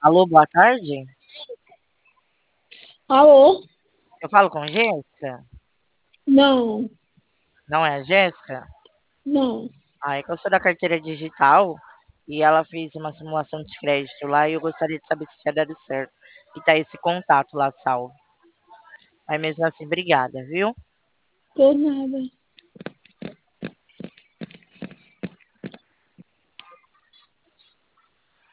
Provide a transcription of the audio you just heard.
Alô, boa tarde. Alô? Eu falo com Jéssica? Não, Não é a Jéssica? não. Ah, é que eu sou da carteira digital e ela fez uma simulação de crédito lá e eu gostaria de saber se tinha dado certo. E tá esse contato lá salvo. Mas mesmo assim, obrigada, viu? Por nada.